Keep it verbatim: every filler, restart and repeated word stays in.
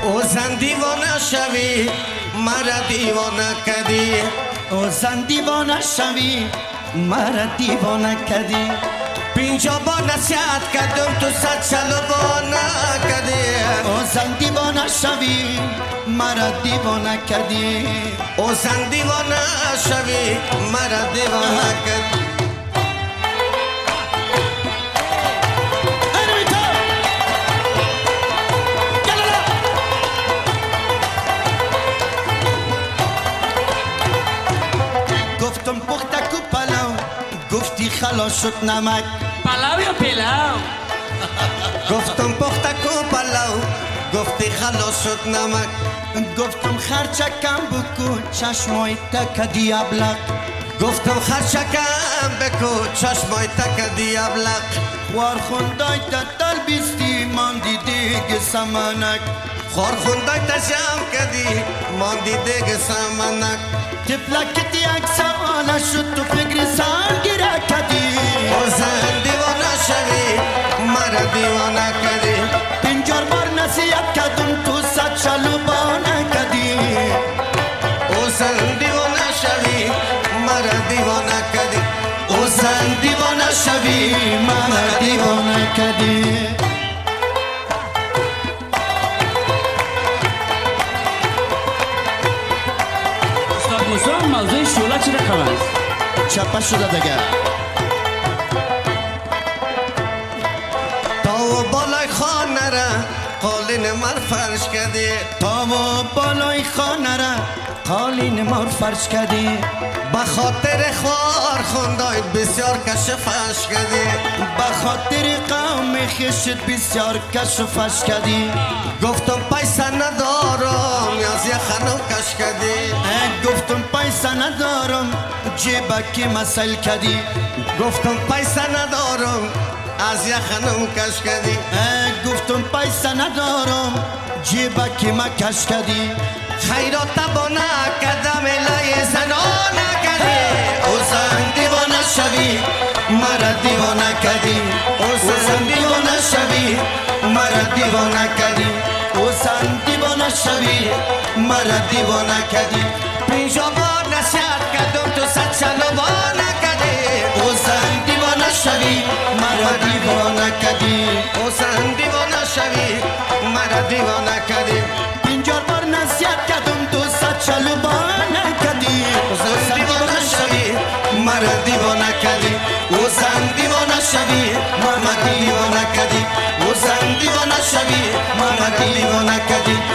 او زن دیوانه شوی مرا دیوانه کردی او زن دیوانه شوی مرا دیوانه کردی پینجا با نصیحت کردم تو صد چلو بانه کردی او زن دیوانه شوی مرا دیوانه کردی او زن دیوانه شوی مرا دیوانه کردی گفتم پختک و پلو گفتی خلاص شد نمک پلاو یا پلاو گفتم پختک و پلو گفتی خلاص شد نمک گفتم خرچکم بکن چشمای تکدی ابلق گفتم خرچکم بکن چشمای تکدی ابلق خوار خوندای تتل بیستی ماندی دیگ سمنک خوار خوندای تشم کدی ماندی دیگ سمنک تفلکتی یک سوانه شد تو فکر سالگیره کدی او زن دیوانه شوی مرا دیوانه کردی پنجار بار نصیحت کردم تو صد چلو بانه کدی او زن دیوانه شوی مرا دیوانه کردی او زن دیوانه شوی مرا دیوانه کدی استاد موسی موضوع شوله چی رقم است؟ چپه شده دیگه تا و بالای خانه را قالین مر فرش کردی تا و بالای خانه را قالین مار فرش کردی بخاطر خوار خوندای بسیار کشفش کردی بخاطر قوم خشت بسیار کشفش کردی گفتم پیسه ندارم از یه خانم کش کردی گفتم پیسه ندارم جیبکی مسل کردی گفتم پیسه ندارم از یه خانم کش کردی گفتم پیسه ندارم جیبکی ما کش کردی خیرات بانه کدم لای زنانه کردی او زن دیوانه شوی مرا دیوانه کردی او زن دیوانه شوی مرا دیوانه کردی او زن دیوانه شوی مرا دیوانه کردی پینجا بار نصیحت کردم تو صد چلو بانه کردی او زن دیوانه شوی مرا دیوانه کردی او زن دیوانه شوی مرا دیوانه کردی پنجار بار نصیحت کردم تو صد چلو بانه کردی او زن دیوانه شوی مرا دیوانه کردی او زن دیوانه شوی مرا دیوانه کردی او زن دیوانه شوی مرا دیوانه کردی